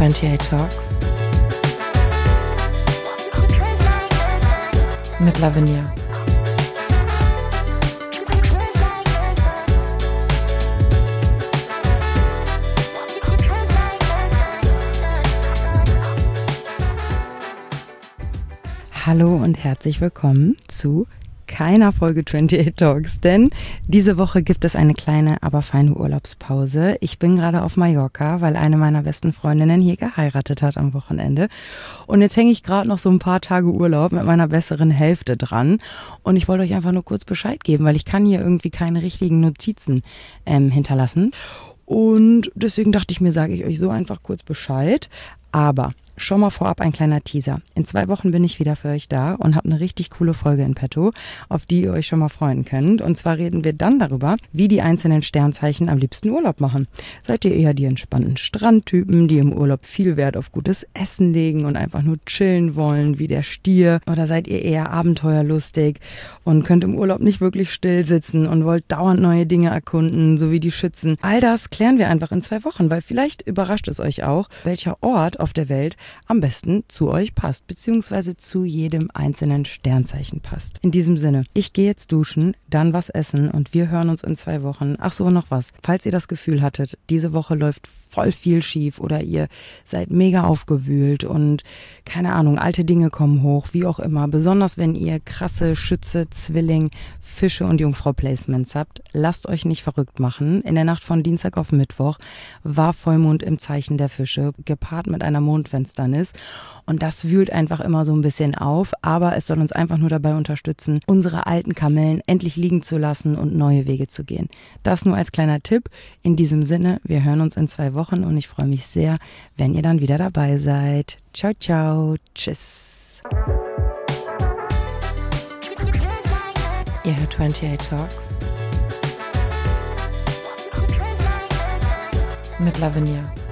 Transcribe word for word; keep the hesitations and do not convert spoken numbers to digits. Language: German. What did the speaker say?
acht Talks mit Lavinia. Hallo und herzlich willkommen zu keiner Folge achtundzwanzig Talks, denn diese Woche gibt es eine kleine, aber feine Urlaubspause. Ich bin gerade auf Mallorca, weil eine meiner besten Freundinnen hier geheiratet hat am Wochenende. Und jetzt hänge ich gerade noch so ein paar Tage Urlaub mit meiner besseren Hälfte dran. Und ich wollte euch einfach nur kurz Bescheid geben, weil ich kann hier irgendwie keine richtigen Notizen ähm, hinterlassen. Und deswegen dachte ich mir, sage ich euch so einfach kurz Bescheid. Aber schon mal vorab ein kleiner Teaser. In zwei Wochen bin ich wieder für euch da und habe eine richtig coole Folge in petto, auf die ihr euch schon mal freuen könnt. Und zwar reden wir dann darüber, wie die einzelnen Sternzeichen am liebsten Urlaub machen. Seid ihr eher die entspannten Strandtypen, die im Urlaub viel Wert auf gutes Essen legen und einfach nur chillen wollen, wie der Stier? Oder seid ihr eher abenteuerlustig und könnt im Urlaub nicht wirklich still sitzen und wollt dauernd neue Dinge erkunden, so wie die Schützen? All das klären wir einfach in zwei Wochen, weil vielleicht überrascht es euch auch, welcher Ort auf der Welt am besten zu euch passt, beziehungsweise zu jedem einzelnen Sternzeichen passt. In diesem Sinne, ich gehe jetzt duschen, dann was essen und wir hören uns in zwei Wochen. Ach so, noch was. Falls ihr das Gefühl hattet, diese Woche läuft voll viel schief oder ihr seid mega aufgewühlt und keine Ahnung, alte Dinge kommen hoch, wie auch immer. Besonders wenn ihr krasse Schütze, Zwilling, Fische und Jungfrau-Placements habt, lasst euch nicht verrückt machen. In der Nacht von Dienstag auf Mittwoch war Vollmond im Zeichen der Fische, gepaart mit einer Mondfinsternis. Und das wühlt einfach immer so ein bisschen auf, aber es soll uns einfach nur dabei unterstützen, unsere alten Kamellen endlich liegen zu lassen und neue Wege zu gehen. Das nur als kleiner Tipp. In diesem Sinne, wir hören uns in zwei Wochen und ich freue mich sehr, wenn ihr dann wieder dabei seid. Ciao, ciao, tschüss. Ihr hört achtundzwanzig Talks mit Lavinia.